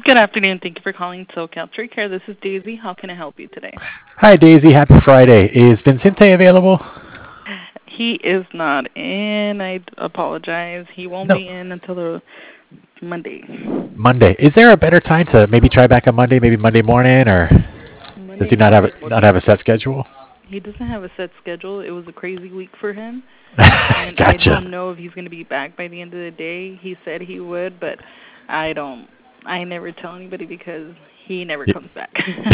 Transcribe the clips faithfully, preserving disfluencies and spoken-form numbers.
Good afternoon. Thank you for calling SoCal Tree Care. This is Daisy. How can I help you today? Hi, Daisy. Happy Friday. Is Vincente available? He is not in. I apologize. He won't No. be in until the Monday. Monday. Is there a better time to maybe try back on Monday, maybe Monday morning, or does Monday he not have morning a, would not be. have a set schedule? He doesn't have a set schedule. It was a crazy week for him, and I Gotcha. don't know if he's going to be back by the end of the day. He said he would, but I don't. I never tell anybody because he never Y- comes back.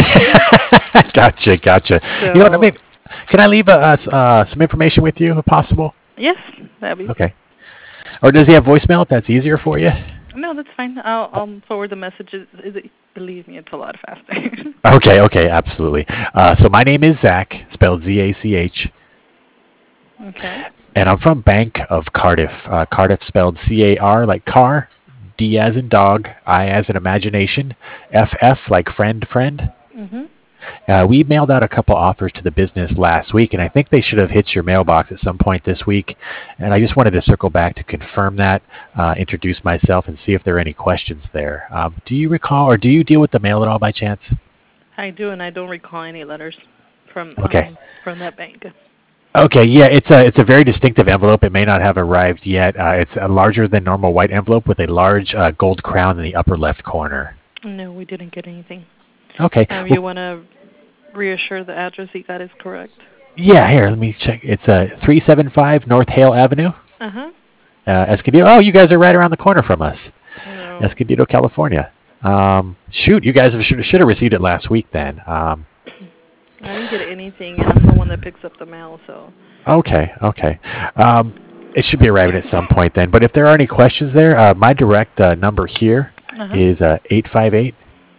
Gotcha, gotcha. You know what? I So mean, can I leave uh, us uh, some information with you, if possible? yes, that'd be. Okay. Or does he have voicemail if that's easier for you? No, that's fine. I'll, I'll forward the messages. Is it, believe me, it's a lot faster. Okay, okay, absolutely. Uh, so my name is Zach, spelled Z A C H, Okay. and I'm from Bank of Cardiff. Uh, Cardiff spelled C A R like car, D as in dog, I as in imagination, F F like friend, friend. Mhm. Uh, we mailed out a couple offers to the business last week, and I think they should have hit your mailbox at some point this week. And I just wanted to circle back to confirm that, uh, introduce myself, and see if there are any questions there. Um, do you recall, or do you deal with the mail at all by chance? I do, and I don't recall any letters from Okay. um from that bank. Okay, yeah, it's a it's a very distinctive envelope. It may not have arrived yet. Uh, it's a larger than normal white envelope with a large uh, gold crown in the upper left corner. No, we didn't get anything. Okay, Um, well, you want to reassure the address he got is correct? yeah, here, let me check. It's uh, three seventy-five North Hale Avenue, Uh huh. uh, Escondido. Oh, you guys are right around the corner from us. No, Escondido, California. Um, shoot, you guys have, should, should have received it last week then. Um, I didn't get anything, and I'm the one that picks up the mail, so. okay, okay. Um, it should be arriving at some point then. But if there are any questions there, uh, my direct uh, number here Uh huh. is uh, eight five eight,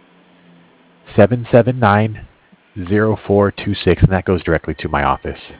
seven seven nine, zero four two six, and that goes directly to my office.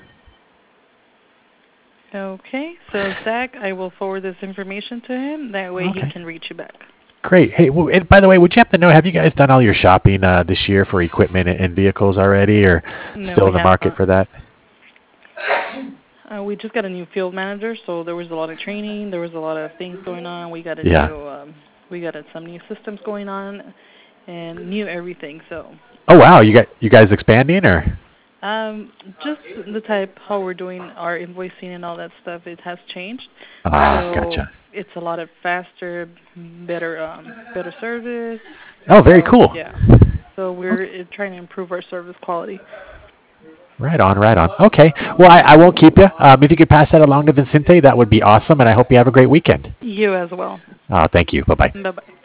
Okay, so Zach, I will forward this information to him. That way he Okay, can reach you back. great. Hey, well, and by the way, would you happen to know, have you guys done all your shopping uh, this year for equipment and and vehicles already, or No, still we in the have market not. for that? Uh, we just got a new field manager, so there was a lot of training. There was a lot of things going on. We got a Yeah. new, um, we got a, some new systems going on, and new everything. So, Oh wow, you got you guys expanding or? um, just the type how we're doing our invoicing and all that stuff, it has changed. Ah, So gotcha. it's a lot of faster, better, um, better service. Oh, very So cool. yeah, so we're uh, trying to improve our service quality. Right on, right on. Okay. Well, I, I won't keep you. Um, if you could pass that along to Vincente, that would be awesome, and I hope you have a great weekend. You as well. Uh, thank you. Bye bye. Bye bye.